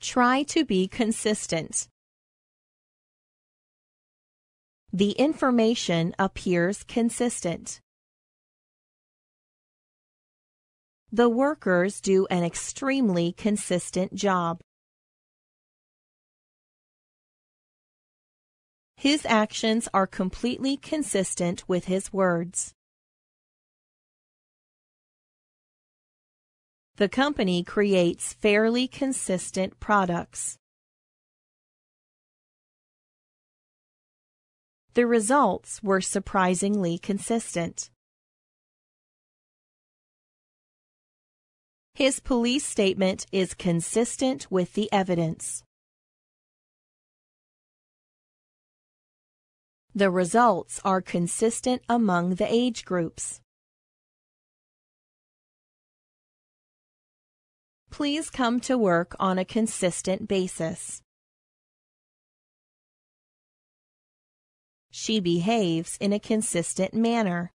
Try to be consistent. The information appears consistent. The workers do an extremely consistent job. His actions are completely consistent with his words. The company creates fairly consistent products. The results were surprisingly consistent. His police statement is consistent with the evidence. The results are consistent among the age groups. Please come to work on a consistent basis. She behaves in a consistent manner.